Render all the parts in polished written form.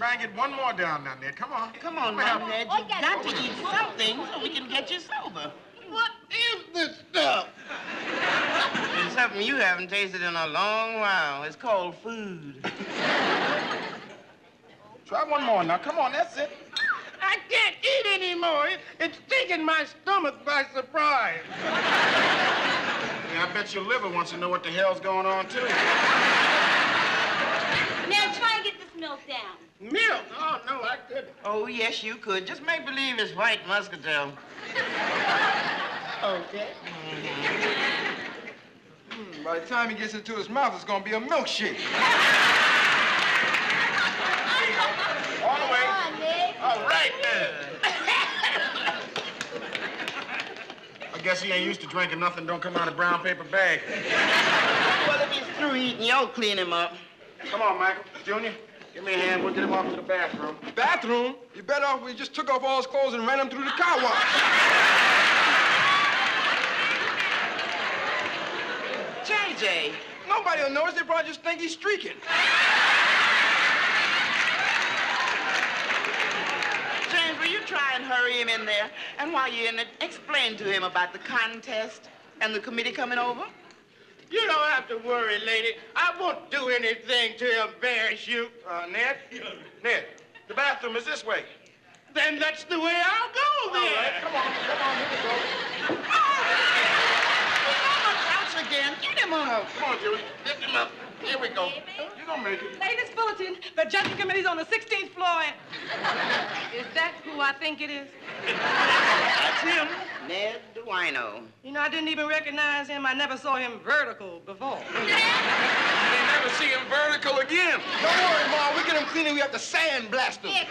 try and get one more down Ned. Come on. Come on now, Ned. You got to eat something so we can get you sober. What is this stuff? It's something you haven't tasted in a long while. It's called food. Try one more now. Come on, that's it. I can't eat anymore. It's taking my stomach by surprise. Yeah, I bet your liver wants to know what the hell's going on, too. Now try and get this milk down. Milk? Oh, no, I couldn't. Oh, yes, you could. Just make believe it's white muscatel. Okay. By the time he gets into his mouth, it's gonna be a milkshake. All the way. Come on, Ned. All right, then. I guess he ain't used to drinking nothing don't come out of brown paper bag. Well, if he's through eating, you'll clean him up. Come on, Michael. Junior, give me a hand. We'll get him off to the bathroom. Bathroom? You better off we just took off all his clothes and ran him through the car wash. JJ. Nobody will notice. They probably just think he's streaking. James, will you try and hurry him in there? And while you're in it, explain to him about the contest and the committee coming over. You don't have to worry, lady. I won't do anything to embarrass you. Ned, the bathroom is this way. Then that's the way I'll go then. All right, come on, here we go. Again. Get him up. Come on, Julie. Lift him up. Here we go. You're gonna make it. Latest bulletin. The judging committee's on the 16th floor. Is that who I think it is? That's him, Ned DeWino. You know, I didn't even recognize him. I never saw him vertical before. You never see him vertical again. Don't worry, Ma. We get him clean and we have to sandblast him.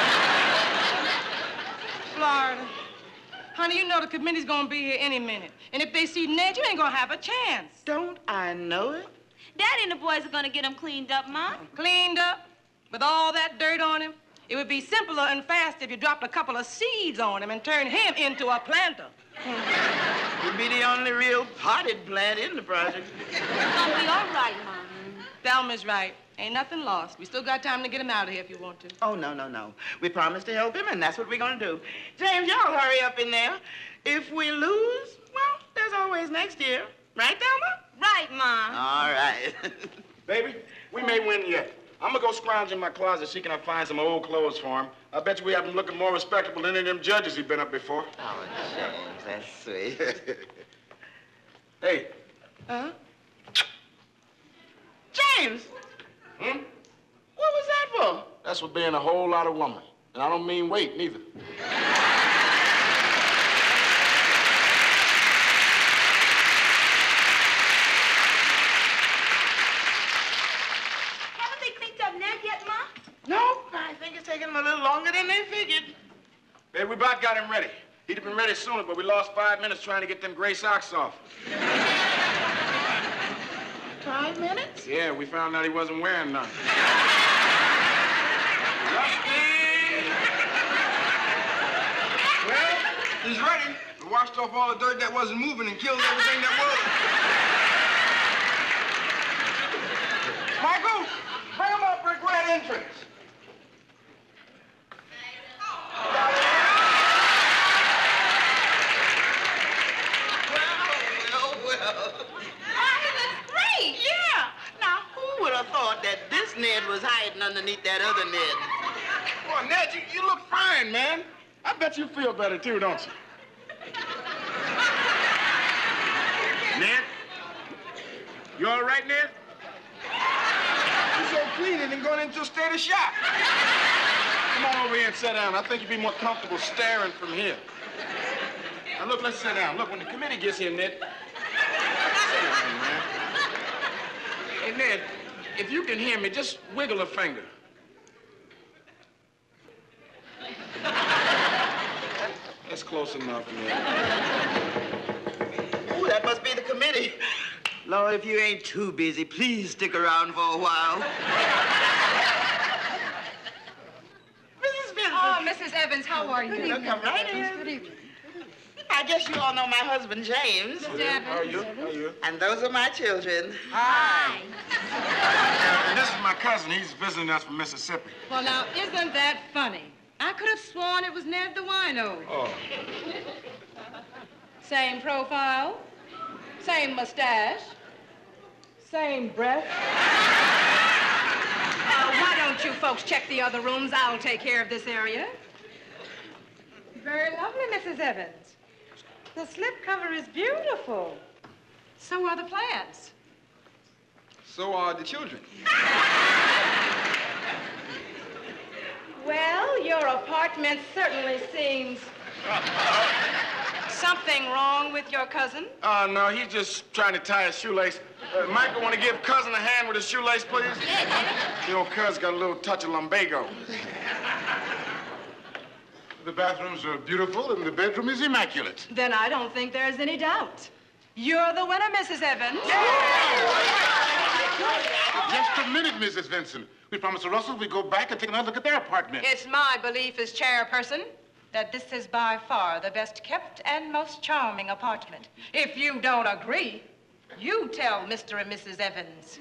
Florida. Honey, you know the committee's gonna be here any minute. And if they see Ned, you ain't gonna have a chance. Don't I know it? Daddy and the boys are gonna get him cleaned up, Ma. Cleaned up? With all that dirt on him? It would be simpler and faster if you dropped a couple of seeds on him and turned him into a planter. He'd be the only real potted plant in the project. It's gonna be all right, Ma. Thelma's right. Ain't nothing lost. We still got time to get him out of here if you want to. Oh, no. We promised to help him, and that's what we're going to do. James, y'all hurry up in there. If we lose, well, there's always next year. Right, Thelma? Right, Ma. All right. Baby, we may win yet. I'm gonna go scrounge in my closet, see can I find some old clothes for him. I bet you we have him looking more respectable than any of them judges he's been up before. Oh, James, that's sweet. Hey. Huh? James! Hmm? What was that for? That's for being a whole lot of woman. And I don't mean weight, neither. Haven't they cleaned up Ned yet, Ma? No, I think it's taking them a little longer than they figured. Baby, we about got him ready. He'd have been ready sooner, but we lost 5 minutes trying to get them gray socks off. 5 minutes? Yeah, we found out he wasn't wearing none. Well, he's ready. We washed off all the dirt that wasn't moving and killed everything that was. Michael, bring him up for a grand entrance. Thought that this Ned was hiding underneath that other Ned. Boy, Ned, you look fine, man. I bet you feel better, too, don't you? Ned? You all right, Ned? He's so clean and going into a state of shock. Come on over here and sit down. I think you'd be more comfortable staring from here. Now, look, let's sit down. Look, when the committee gets here, Ned... Sit down, man. Hey, Ned, if you can hear me, just wiggle a finger. That's close enough, Ned. Ooh, that must be the committee. Lord, if you ain't too busy, please stick around for a while. Mrs. Vincent. Oh, Mrs. Evans, how are you? Come right in. Good evening. I guess you all know my husband, James. How are you? How are you? And those are my children. Hi. And this is my cousin. He's visiting us from Mississippi. Well, now, isn't that funny? I could have sworn it was Ned the wino. Oh. Same profile, same mustache, same breath. Why don't you folks check the other rooms? I'll take care of this area. Very lovely, Mrs. Evans. The slipcover is beautiful. So are the plants. So are the children. Well, your apartment certainly seems... Something wrong with your cousin? No, he's just trying to tie his shoelace. Michael, want to give cousin a hand with his shoelace, please? Your cousin got a little touch of lumbago. The bathrooms are beautiful and the bedroom is immaculate. Then I don't think there's any doubt. You're the winner, Mrs. Evans. Just a minute, Mrs. Vincent. We promised the Russells we'd go back and take another look at their apartment. It's my belief as chairperson that this is by far the best kept and most charming apartment. If you don't agree, you tell Mr. and Mrs. Evans.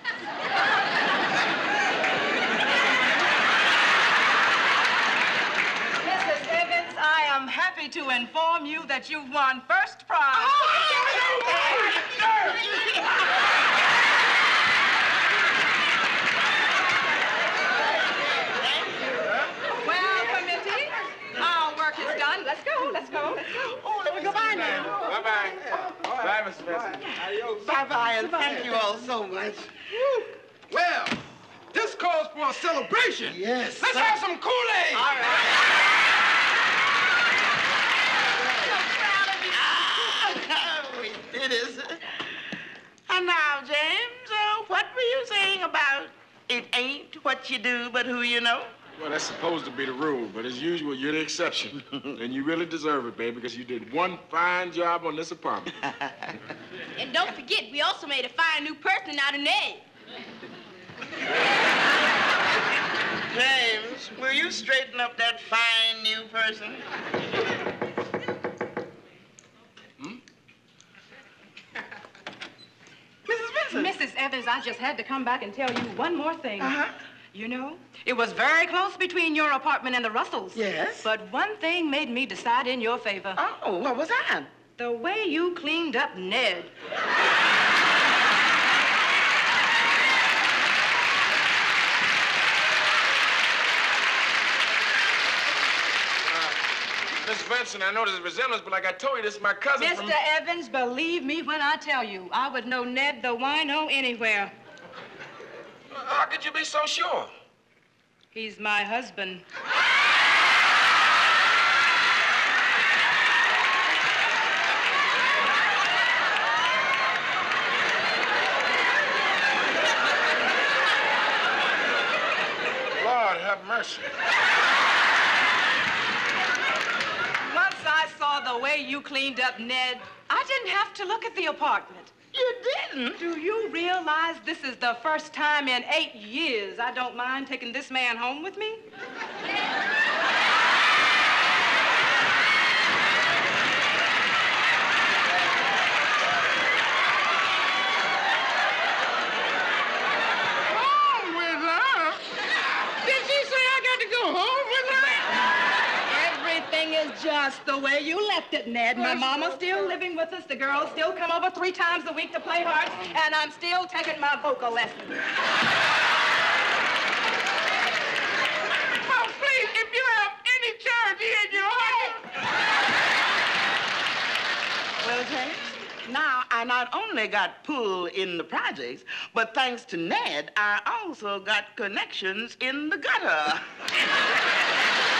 Mrs. Evans, I am happy to inform you that you won first prize. Well, committee, our work is done. Let's go, let's go. Oh, let me go by now. Bye-bye. Bye, Mr. Vincent. Bye-bye, and thank you all so much. Well, this calls for a celebration. Yes. Let's have some Kool-Aid. All right. We did it. And now, James, what were you saying about it ain't what you do, but who you know? Well, that's supposed to be the rule, but as usual, you're the exception. And you really deserve it, baby, because you did one fine job on this apartment. And don't forget, we also made a fine new person out of Ned. James, will you straighten up that fine new person? Mrs. Vincent. Mrs. Evans, I just had to come back and tell you one more thing. Uh-huh. You know, it was very close between your apartment and the Russells. Yes? But one thing made me decide in your favor. Oh, what was that? The way you cleaned up Ned. Miss Vincent, I know there's a resemblance, but like I told you, this is my cousin Mr. Evans, believe me when I tell you, I would know Ned the wino anywhere. How could you be so sure? He's my husband. Lord have mercy. Once I saw the way you cleaned up Ned, I didn't have to look at the apartment. You didn't? Do you realize this is the first time in 8 years I don't mind taking this man home with me? Home with her? Did she say I got to go home with her? Everything is just the way you left it, Ned. My mama's still living with us. The girls still come over 3 times a week to play hearts, and I'm still taking my vocal lessons. Oh, please, if you have any charity in your heart. Well, James, now I not only got pulled in the projects, but thanks to Ned, I also got connections in the gutter.